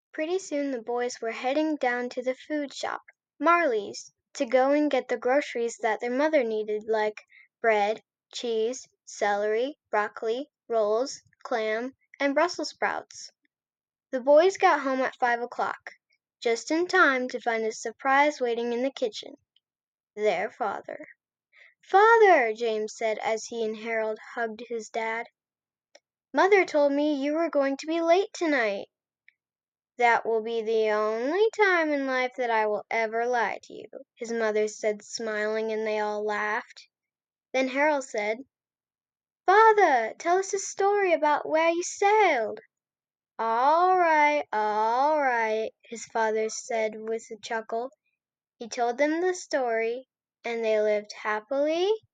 Pretty soon the boys were heading down to the food shop, Marley's, to go and get the groceries that their mother needed, like bread, cheese, celery, broccoli, rolls, clam, and Brussels sprouts. The boys got home at 5 o'clock, just in time to find a surprise waiting in the kitchen. Their father. "Father!" James said as he and Harold hugged his dad. "Mother told me you were going to be late tonight." "That will be the only time in life that I will ever lie to you," his mother said, smiling, and they all laughed. Then Harold said, "Father, tell us a story about where you sailed." All right," his father said with a chuckle. He told them the story, and they lived happily